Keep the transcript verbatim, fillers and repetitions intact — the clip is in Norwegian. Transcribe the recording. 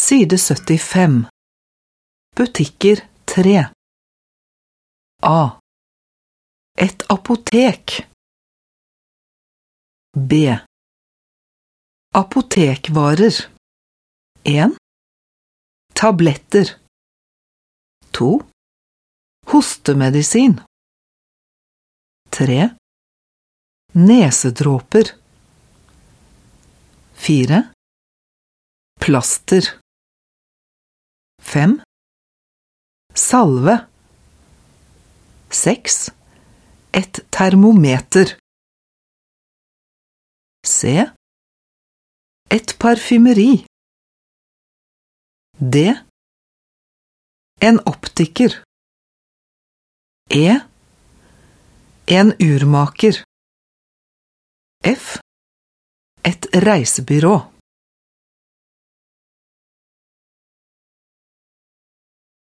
Side syttifem. Butikker tre. A. Et apotek. B. Apotekvarer. en. Tabletter. to. Hostemedisin. tre. Nesedråper. fire. Plaster. fem. Salve. seks. Et termometer. C. Et parfymeri. D. En optiker. E. En urmaker. F. Et reisebyrå.